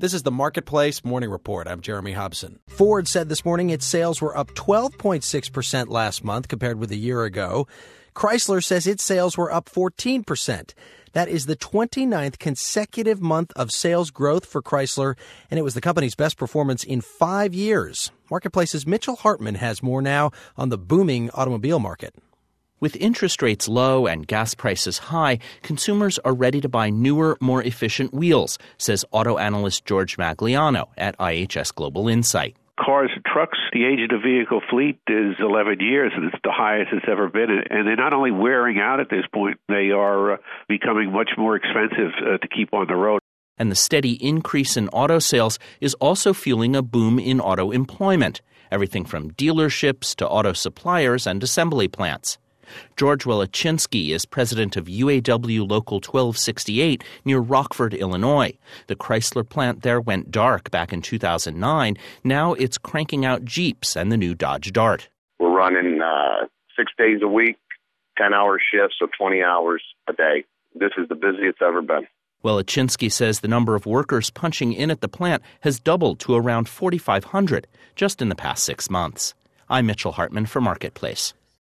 This is the Marketplace Morning Report. I'm Jeremy Hobson. Ford said this morning its sales were up 12.6% last month compared with a year ago. Chrysler says its sales were up 14%. That is the 29th consecutive month of sales growth for Chrysler, and it was the company's best performance in 5 years. Marketplace's Mitchell Hartman has more now on the booming automobile market. With interest rates low and gas prices high, consumers are ready to buy newer, more efficient wheels, says auto analyst George Magliano at IHS Global Insight. Cars and trucks, the age of the vehicle fleet is 11 years, and it's the highest it's ever been. And they're not only wearing out at this point, they are becoming much more expensive to keep on the road. And the steady increase in auto sales is also fueling a boom in auto employment, everything from dealerships to auto suppliers and assembly plants. George Welachinsky is president of UAW Local 1268 near Rockford, Illinois. The Chrysler plant there went dark back in 2009. Now it's cranking out Jeeps and the new Dodge Dart. We're running 6 days a week, 10-hour shifts, so 20 hours a day. This is the busiest it's ever been. Welachinsky says the number of workers punching in at the plant has doubled to around 4,500 just in the past 6 months. I'm Mitchell Hartman for Marketplace.